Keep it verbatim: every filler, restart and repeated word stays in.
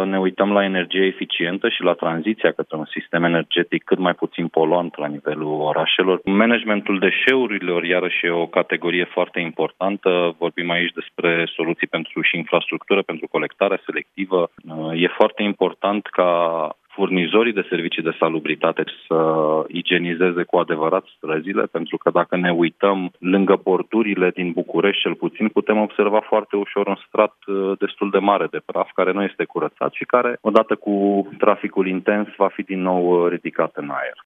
ne uităm la energie eficientă și la tranziția către un sistem energetic cât mai puțin poluant la nivelul orașelor. Managementul deșeurilor, iarăși, e o categorie foarte importantă. Vorbim aici despre soluții pentru și infrastructură, pentru colectarea selectivă. E foarte important ca furnizorii de servicii de salubritate să igienizeze cu adevărat străzile, pentru că dacă ne uităm lângă bordurile din București, cel puțin, putem observa foarte ușor un strat destul de mare de praf, care nu este curățat și care, odată cu traficul intens, va fi din nou ridicat în aer.